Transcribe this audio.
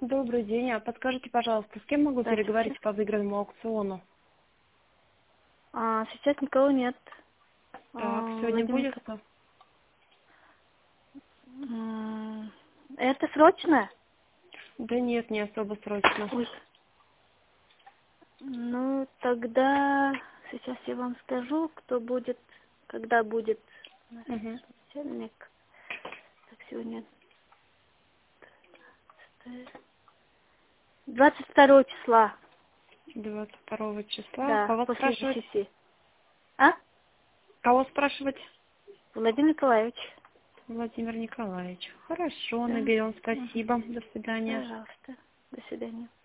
Добрый день. Подскажите, пожалуйста, с кем могу переговорить по выигранному аукциону? Сейчас никого нет. Так, сегодня будет кто? Это срочно? Да нет, не особо срочно. Ой. Ну, тогда сейчас я вам скажу, кто будет, когда будет наш Угу. начальник. Так, сегодня 22 числа. 22 числа. Да, Кого после спрашивать? 10. А? Кого спрашивать? Владимир Николаевич. Владимир Николаевич. Хорошо, Да. наберем. Мгм. Спасибо. До свидания. Пожалуйста. До свидания.